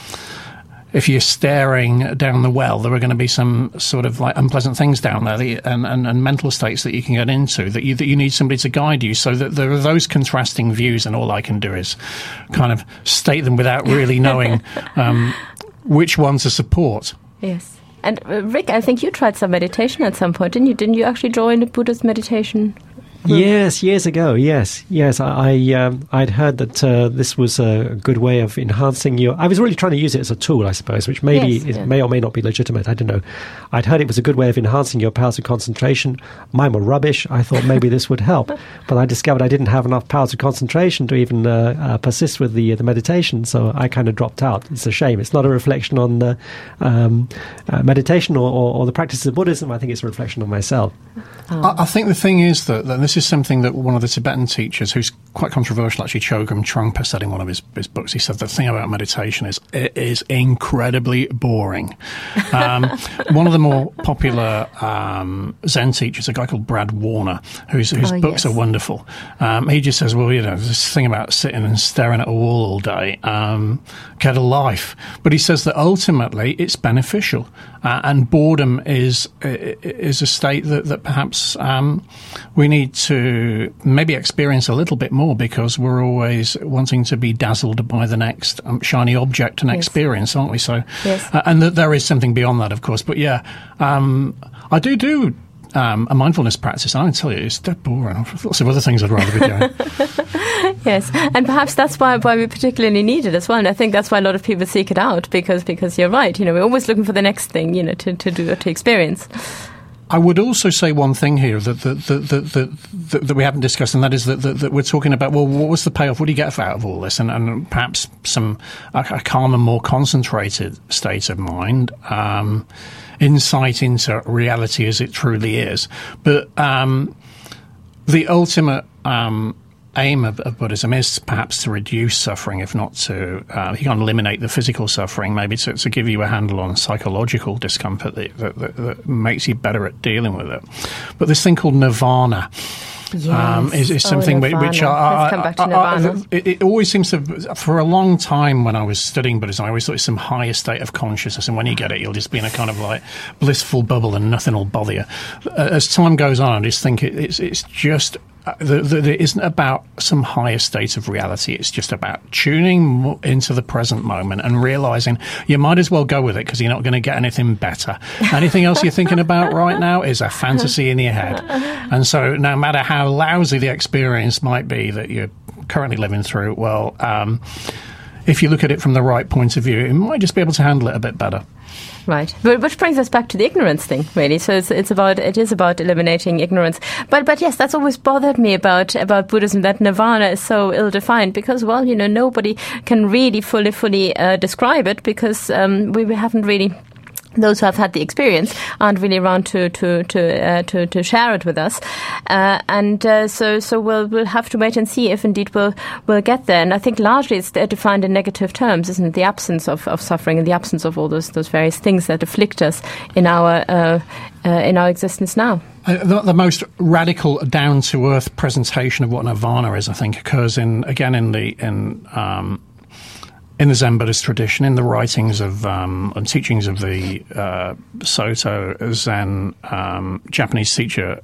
if you're staring down the well, there are going to be some sort of like unpleasant things down there that you, and, and, and mental states that you can get into that you, that you need somebody to guide you. So that there are those contrasting views, and all I can do is kind of state them without really knowing um, which one to support. Yes. And uh, Rick, I think you tried some meditation at some point, didn't you? Didn't you actually join a Buddhist meditation group? Yes, years ago, yes. Yes, I, I, um, I'd heard that uh, this was a good way of enhancing your... I was really trying to use it as a tool, I suppose, which maybe yes, it yeah. may or may not be legitimate, I don't know. I'd heard it was a good way of enhancing your powers of concentration. Mine were rubbish. I thought maybe this would help. But I discovered I didn't have enough powers of concentration to even uh, uh, persist with the, the meditation, so I kind of dropped out. It's a shame. It's not a reflection on uh, um, uh, meditation or, or, or the practices of Buddhism. I think it's a reflection on myself. Oh. I, I think the thing is that, that this is something that one of the Tibetan teachers, who's quite controversial actually, Chogyam Trungpa, said in one of his, his books. He said the thing about meditation is it is incredibly boring. Um, one of the more popular um, Zen teachers, a guy called Brad Warner, whose, whose oh, books yes. are wonderful. Um, he just says, well, you know, this thing about sitting and staring at a wall all day, um, get a life. But he says that ultimately it's beneficial. Uh, and boredom is is a state that, that perhaps um, we need to maybe experience a little bit more, because we're always wanting to be dazzled by the next um, shiny object and yes. experience, aren't we? So, yes. uh, and that there is something beyond that, of course. But yeah, um, I do do um, a mindfulness practice, and I can tell you it's dead boring. I've lots of other things I'd rather be doing. Yes, and perhaps that's why why we particularly need it as well. And I think that's why a lot of people seek it out, because because you're right. You know, we're always looking for the next thing, you know, to, to do or to experience. I would also say one thing here that that that that, that, that, that we haven't discussed, and that is that, that, that we're talking about, well, what was the payoff? What do you get out of all this? And, and perhaps some a, a calmer, more concentrated state of mind, um, insight into reality as it truly is. But um, the ultimate um, aim of, of Buddhism is perhaps to reduce suffering, if not to, uh, you can't eliminate the physical suffering, maybe to, to give you a handle on psychological discomfort that, that, that, that makes you better at dealing with it. But this thing called nirvana, Yes. Um, is, is something oh, which, which I, Let's come back to I, nirvana. I, it, it always seems to, for a long time when I was studying Buddhism, I always thought it's some higher state of consciousness, and when you get it, you'll just be in a kind of like blissful bubble and nothing will bother you. Uh, as time goes on, I just think it, it's, it's just uh, that, that it isn't about some higher state of reality. It's just about tuning mo- into the present moment and realizing you might as well go with it because you're not going to get anything better. Anything else you're thinking about right now is a fantasy in your head. And so no matter how lousy the experience might be that you're currently living through, well, um, if you look at it from the right point of view, you might just be able to handle it a bit better. Right, which brings us back to the ignorance thing, really. So it's it's about it is about eliminating ignorance. But but yes, that's always bothered me about about Buddhism, that nirvana is so ill defined because, well, you know, nobody can really fully fully uh, describe it because um, we, we haven't really. Those who have had the experience aren't really around to to to uh, to, to share it with us, uh, and uh, so so we'll we'll have to wait and see if indeed we'll we'll get there. And I think largely it's defined in negative terms, isn't it? The absence of, of suffering and the absence of all those those various things that afflict us in our uh, uh, in our existence now. Uh, the, the most radical, down to earth presentation of what nirvana is, I think, occurs in again in the in. Um, In the Zen Buddhist tradition, in the writings of um, and teachings of the uh, Soto Zen um, Japanese teacher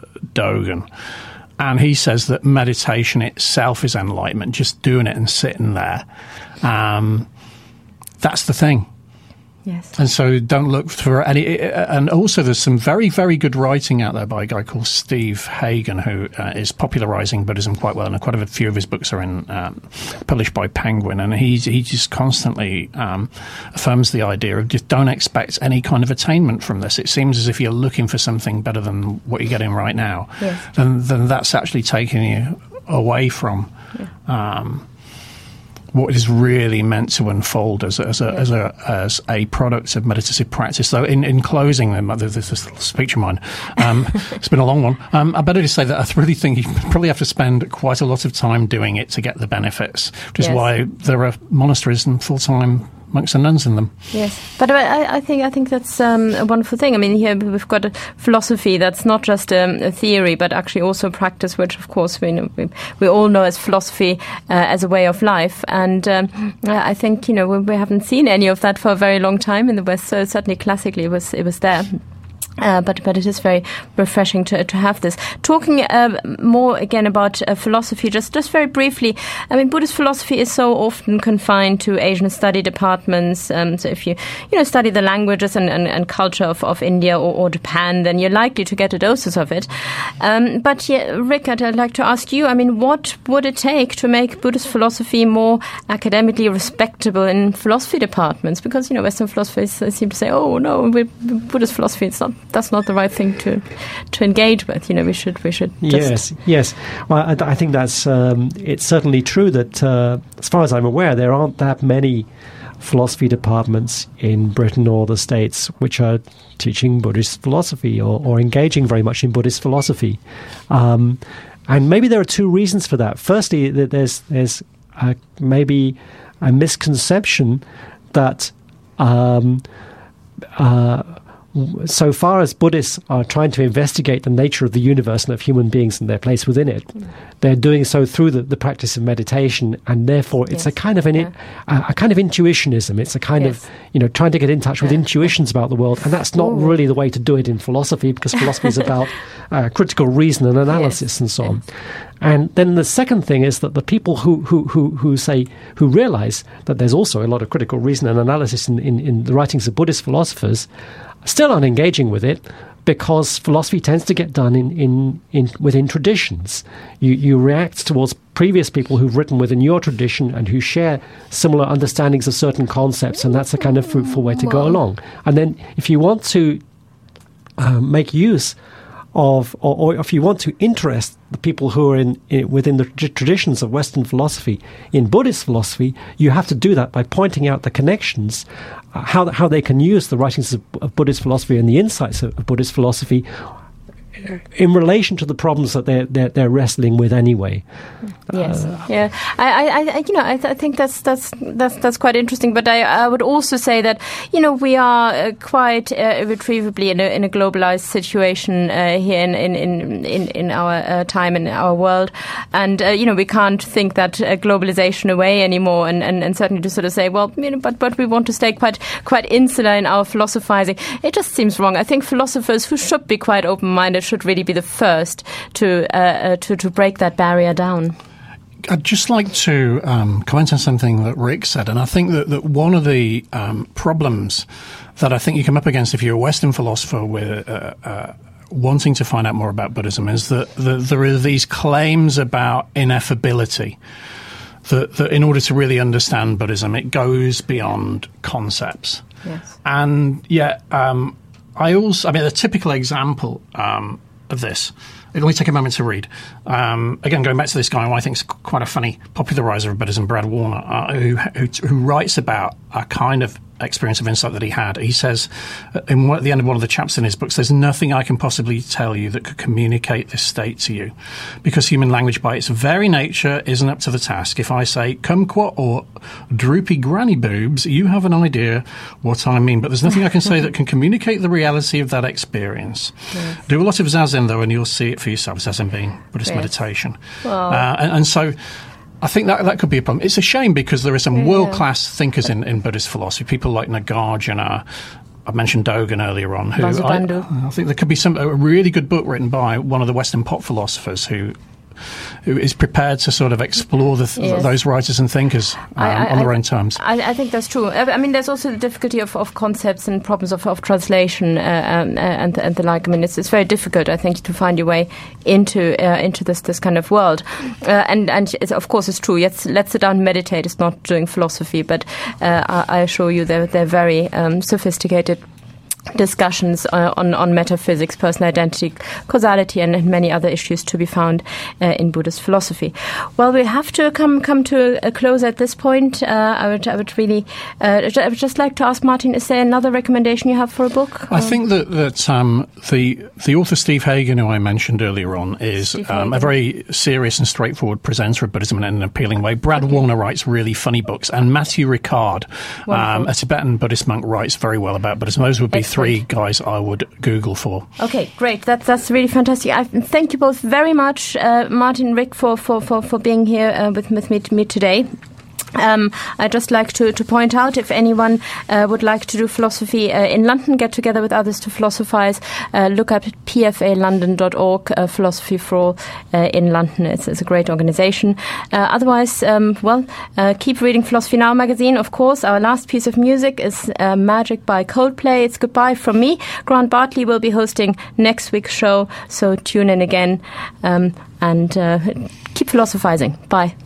Dogen, and he says that meditation itself is enlightenment. Just doing it and sitting there, um, that's the thing. Yes. And so don't look for any. And also, there's some very, very good writing out there by a guy called Steve Hagen, who uh, is popularizing Buddhism quite well, and quite a few of his books are in um, published by Penguin. And he he just constantly um, affirms the idea of just don't expect any kind of attainment from this. It seems as if you're looking for something better than what you're getting right now. Yes. Then then that's actually taking you away from. Yeah. Um, what is really meant to unfold as a, as a, yeah. as a, as a product of meditative practice. So in, in closing, this, this little speech of mine, um, it's been a long one. Um, I better just say that I really think you probably have to spend quite a lot of time doing it to get the benefits, which is yes. why there are monasteries and full-time monks and nuns in them. Yes, but I, I think I think that's um, a wonderful thing. I mean, here we've got a philosophy that's not just um, a theory, but actually also a practice, which of course we know, we, we all know as philosophy uh, as a way of life. And um, I think you know we, we haven't seen any of that for a very long time in the West. So certainly classically it was it was there. Uh, but but it is very refreshing to to have this. Talking uh, more again about uh, philosophy, just just very briefly. I mean, Buddhist philosophy is so often confined to Asian study departments. Um, so if you you know study the languages and, and, and culture of, of India or, or Japan, then you're likely to get a doses of it. Um, but yeah, Rick, I'd, I'd like to ask you. I mean, what would it take to make Buddhist philosophy more academically respectable in philosophy departments? Because you know, Western philosophers seem to say, "Oh no, we, Buddhist philosophy, it's not." That's not the right thing to to engage with. You know, we should we should. Just yes, yes. Well, I, I think that's um, it's certainly true that, uh, as far as I'm aware, there aren't that many philosophy departments in Britain or the States which are teaching Buddhist philosophy or, or engaging very much in Buddhist philosophy. Um, and maybe there are two reasons for that. Firstly, that there's there's uh, maybe a misconception that. Um, uh, So far as Buddhists are trying to investigate the nature of the universe and of human beings and their place within it, mm. they're doing so through the, the practice of meditation, and therefore it's yes. a kind of an yeah. a, a kind of intuitionism. It's a kind yes. of you know trying to get in touch with yeah. intuitions about the world, and that's not Ooh. really the way to do it in philosophy, because philosophy is about uh, critical reason and analysis yes. and so on. Yes. And then the second thing is that the people who, who, who, who say who realize that there's also a lot of critical reason and analysis in, in, in the writings of Buddhist philosophers still aren't engaging with it, because philosophy tends to get done in, in, in within traditions. You, you react towards previous people who've written within your tradition and who share similar understandings of certain concepts, and that's a kind of fruitful way to go along. And then if you want to uh, make use of, or, or if you want to interest the people who are in, in within the t- traditions of Western philosophy in Buddhist philosophy, you have to do that by pointing out the connections, uh, how how they can use the writings of, of Buddhist philosophy and the insights of, of Buddhist philosophy in relation to the problems that they're they're, they're wrestling with anyway. Yes, uh, yeah. I, I, I, you know, I, th- I think that's that's that's that's quite interesting. But I, I would also say that you know we are uh, quite uh, irretrievably in a in a globalized situation uh, here in in in in, in our uh, time in our world, and uh, you know we can't think that uh, globalization away anymore, and, and, and certainly to sort of say, well, you know, but but we want to stay quite quite insular in our philosophizing. It just seems wrong. I think philosophers who should be quite open-minded should really be the first to uh, uh, to to break that barrier down? I'd just like to um, comment on something that Rick said, and I think that, that one of the um, problems that I think you come up against if you're a Western philosopher with uh, uh, wanting to find out more about Buddhism is that, that there are these claims about ineffability, that, that in order to really understand Buddhism, it goes beyond concepts. Yes. And yet, um, I also, I mean, a typical example um, of this, let me take a moment to read. Um, again, going back to this guy who I think is quite a funny popularizer of Buddhism, Brad Warner, uh, who, who who writes about a kind of experience of insight that he had. He says, in one, at the end of one of the chapters in his books, there's nothing I can possibly tell you that could communicate this state to you, because human language by its very nature isn't up to the task. If I say kumquat or droopy granny boobs, you have an idea what I mean, but there's nothing I can say that can communicate the reality of that experience. Yes. Do a lot of Zazen, though, and you'll see it for yourself, Zazen being Buddhist yes. meditation. Well. Uh, and, and so I think that that could be a problem. It's a shame because there are some yeah. world-class thinkers in, in Buddhist philosophy, people like Nagarjuna. I mentioned Dogen earlier on. Who I, I think there could be some a really good book written by one of the Western pop philosophers who who is prepared to sort of explore the th- yes. those writers and thinkers um, I, I, on their own terms. I, I think that's true. I mean, there's also the difficulty of, of concepts and problems of, of translation uh, um, and and the like. I mean, it's, it's very difficult, I think, to find your way into uh, into this this kind of world. Uh, and and it's, of course, it's true. Let's let's sit down and meditate. It's not doing philosophy, but uh, I, I assure you, they're they're very um, sophisticated discussions uh, on, on metaphysics, personal identity, causality, and many other issues to be found uh, in Buddhist philosophy. Well, we have to come come to a close at this point. Uh, I would I would really uh, I would just like to ask Martin: is there another recommendation you have for a book? I um, think that that um, the the author Steve Hagen, who I mentioned earlier on, is um, a very serious and straightforward presenter of Buddhism in an appealing way. Brad okay. Warner writes really funny books, and Matthew Ricard, um, a Tibetan Buddhist monk, writes very well about Buddhism. Those would be Excellent. three guys I would Google for. Okay, great. That's that's really fantastic. I thank you both very much, uh, Martin, Rick, for for for, for being here uh, with with me, me today. Um, I'd just like to, to point out, if anyone uh, would like to do philosophy uh, in London, get together with others to philosophize, uh, look up p f a london dot org, uh, Philosophy for All uh, in London. It's, it's a great organization. Uh, otherwise, um, well, uh, keep reading Philosophy Now magazine, of course. Our last piece of music is uh, Magic by Coldplay. It's goodbye from me. Grant Bartley will be hosting next week's show, so tune in again um, and uh, keep philosophizing. Bye.